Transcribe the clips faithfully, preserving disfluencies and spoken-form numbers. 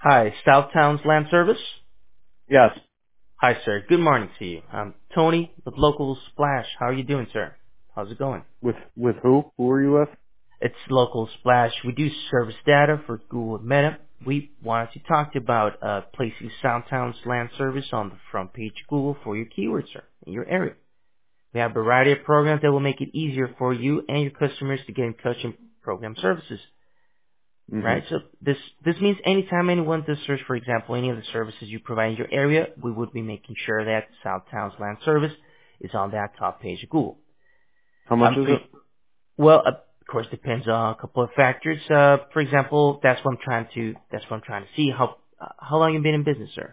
Hi, Southtown's Land Service. Yes. Hi, sir. Good morning to you. I'm Tony with Local Splash. How are you doing, sir? How's it going? With with who? Who are you with? It's Local Splash. We do service data for Google and Meta. We wanted to talk to you about uh, placing Southtown's Land Service on the front page of Google for your keywords, sir, in your area. We have a variety of programs that will make it easier for you and your customers to get in touch and program services. hmm Right? So this this means anytime anyone does search, for example, any of the services you provide in your area, we would be making sure that Southtown's Land Service is on that top page of Google. How much Um, is for, it? well, uh, of course, depends on a couple of factors. Uh, for example, that's what I'm trying to that's what I'm trying to see. How uh, how long you been in business, sir?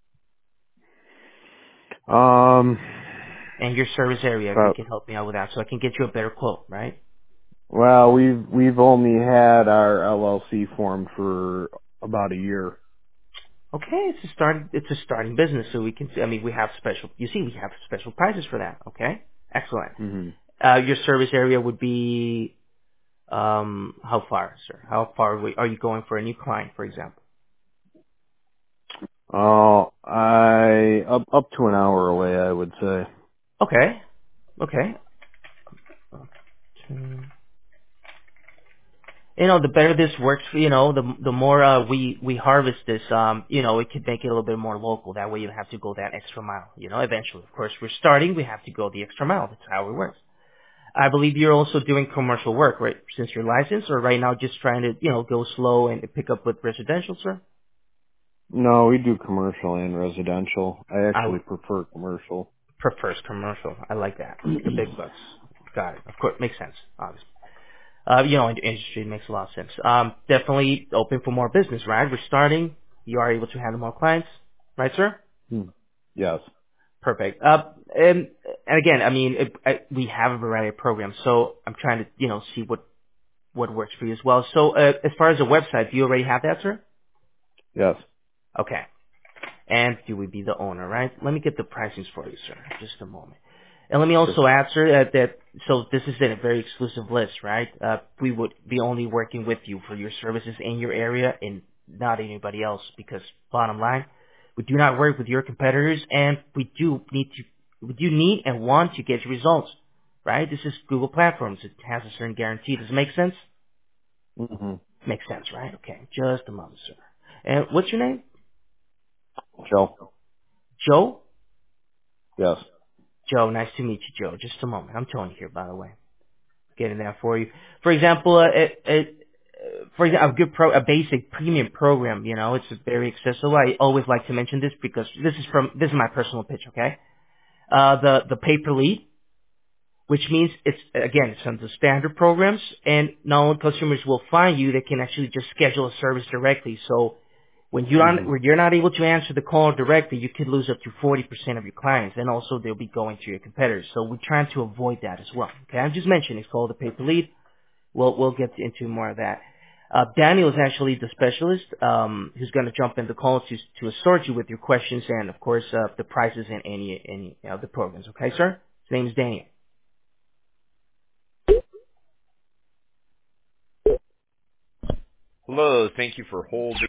Um, And your service area, if you about can help me out with that, so I can get you a better quote, right? well, we've we've only had our L L C formed for about a year. Okay, it's a start. It's a starting business, so we can. I mean, we have special. You see, we have special prices for that. Okay, excellent. hmm Uh, your service area would be um, how far, sir? How far away are you going for a new client, for example? Oh, I up up to an hour away, I would say. Okay, okay. Okay. You know, the better this works, for you know, the the more uh, we we harvest this, um, you know, it could make it a little bit more local. That way, you don't have to go that extra mile. You know, eventually, of course, we're starting, we have to go the extra mile. That's how it works. I believe you're also doing commercial work, right? Since you're licensed, or right now just trying to, you know, go slow and pick up with residential, sir? No, we do commercial and residential. I I actually prefer commercial. prefers commercial. I like that. The big bucks. Got it. Of course, makes sense. Obviously, uh, you know, in the industry it makes a lot of sense. Um, definitely open for more business, right? We're starting. You are able to handle more clients, right, sir? Hmm. Yes. Perfect. Uh, and and again, I mean, it, I, we have a variety of programs, so I'm trying to, you know, see what what works for you as well. So, uh, as far as a website, do you already have that, sir? Yes. Okay. And you would be the owner, right? Let me get the pricings for you, sir. Just a moment. And let me Sure. also add, sir, that, that so this is a very exclusive list, right? Uh, we would be only working with you for your services in your area and not anybody else because bottom line, we do not work with your competitors and we do need to, we do need and want to get results, right? This is Google Platforms. It has a certain guarantee. Does it make sense? hmm Makes sense, right? Okay. Just a moment, sir. And what's your name? Joe. Joe? Yes. Joe, nice to meet you, Joe. Just a moment. I'm Tony here, by the way. Getting that for you. For example, uh, it, it, uh, for example, a good pro, a basic premium program, you know, it's very accessible. I always like to mention this because this is from, this is my personal pitch, okay? Uh, the, the pay per lead, which means it's, again, it's under standard programs and not only customers will find you, they can actually just schedule a service directly. So when you're hmm not, when you're not able to answer the call directly, you could lose up to forty percent of your clients, and also they'll be going to your competitors. So we're trying to avoid that as well. Okay, I'm just mentioning it's called the pay per lead. We'll we'll get into more of that. Uh, Daniel is actually the specialist um, who's going to jump in the call to to assort you with your questions and of course uh, the prices and any any of the programs. Okay, sir. His name is Daniel. Hello, thank you for holding.